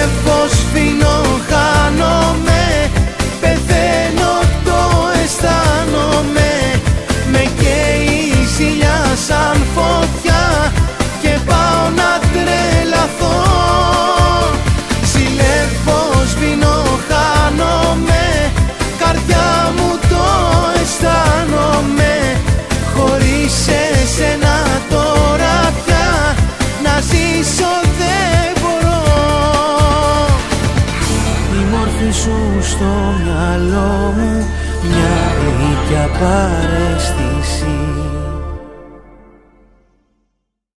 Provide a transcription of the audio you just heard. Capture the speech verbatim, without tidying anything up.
Ζηλεύω, σφινώ, χάνομαι, πεθαίνω, το αισθάνομαι. Με καίει η ζήλια σαν φωτιά και πάω να τρελαθώ. Ζηλεύω, σβήνω, χάνομαι, καρδιά μου το αισθάνομαι. Χωρίς εσένα τώρα πια να ζήσω δεν μπορώ. Η μόρφη σου στο μυαλό μου, μια γλυκιά παρέστηση.